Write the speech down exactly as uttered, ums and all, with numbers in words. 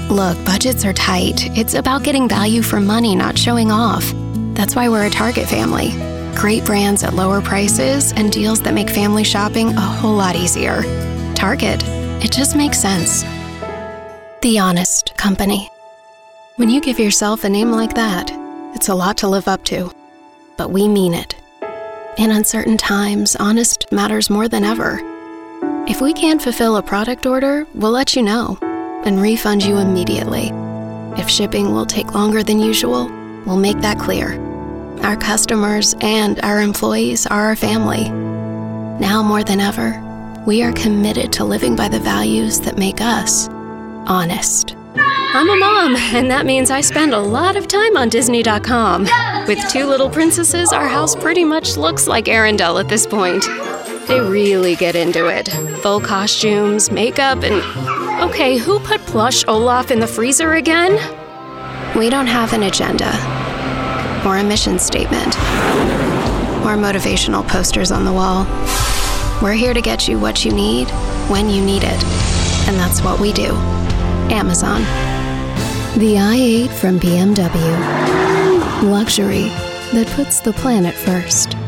Look, budgets are tight. It's about getting value for money, not showing off. That's why we're a Target family. Great brands at lower prices and deals that make family shopping a whole lot easier. Target. It just makes sense. The Honest Company. When you give yourself a name like that, it's a lot to live up to. But we mean it. In uncertain times, honest matters more than ever. If we can't fulfill a product order, we'll let you know and refund you immediately. If shipping will take longer than usual, we'll make that clear. Our customers and our employees are our family. Now more than ever, we are committed to living by the values that make us honest. I'm a mom, and that means I spend a lot of time on Disney dot com. With two little princesses, our house pretty much looks like Arendelle at this point. They really get into it. Full costumes, makeup, and... Okay, who put plush Olaf in the freezer again? We don't have an agenda, or a mission statement, or motivational posters on the wall. We're here to get you what you need, when you need it. And that's what we do. Amazon. The i eight from B M W. Luxury that puts the planet first.